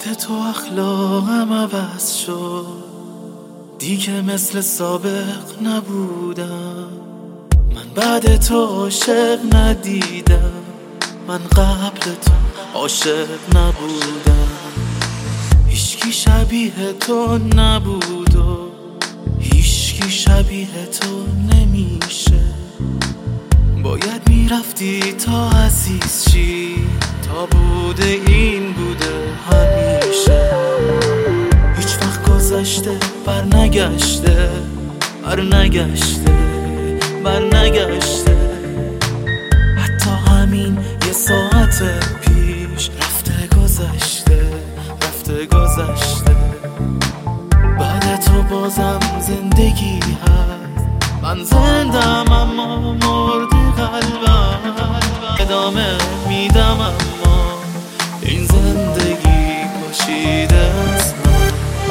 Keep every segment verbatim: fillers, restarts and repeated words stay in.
بعد تو اخلاقم عوض شد، دیگه مثل سابق نبودم. من بعد تو عاشق ندیدم، من قبل تو عاشق نبودم. هیچکی شبیه تو نبود و هیچکی شبیه تو نمیشه. باید میرفتی تا عزیز چی، تا بوده این بوده همیشه. هیچ وقت گذشته بر نگشته، بر نگشته، بر نگشته. حتی همین یه ساعت پیش رفته گذشته، رفته گذشته. بعد تو بازم زندگی هست، من زندم اما مرده قلبم. ادامه میدم اما این زندگی پاشیده از من.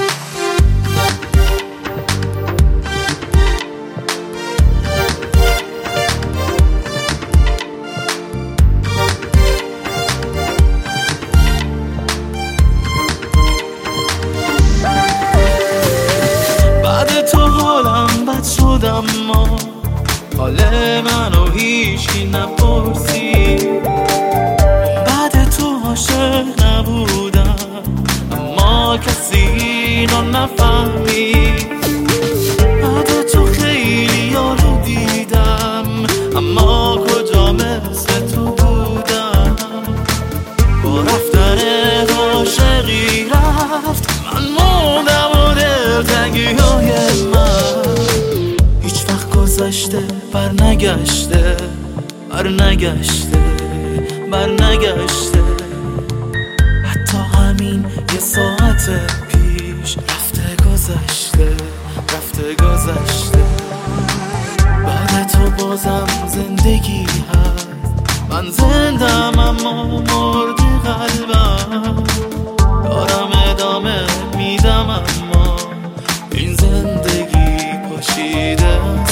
بعد تو حالم بد شد اما حال منو هیچکی نپرسی. بعد تو عاشق نبودم اما کسی اینو نفهمید. بعد تو خیلی یارو دیدم اما کجا مثل تو بودم. با رفتن عاشقی رفت، من موندم و دلتنگی های من. هیچ وقت گذشته بر نگشته، بر نگشته، بر نگشته. حتی همین یه ساعت پیش رفته گذشته، رفته گذشته. بعد تو بازم زندگی هست، من زندم اما مرده قلبم. دارم ادامه میدم اما این زندگی پاشیده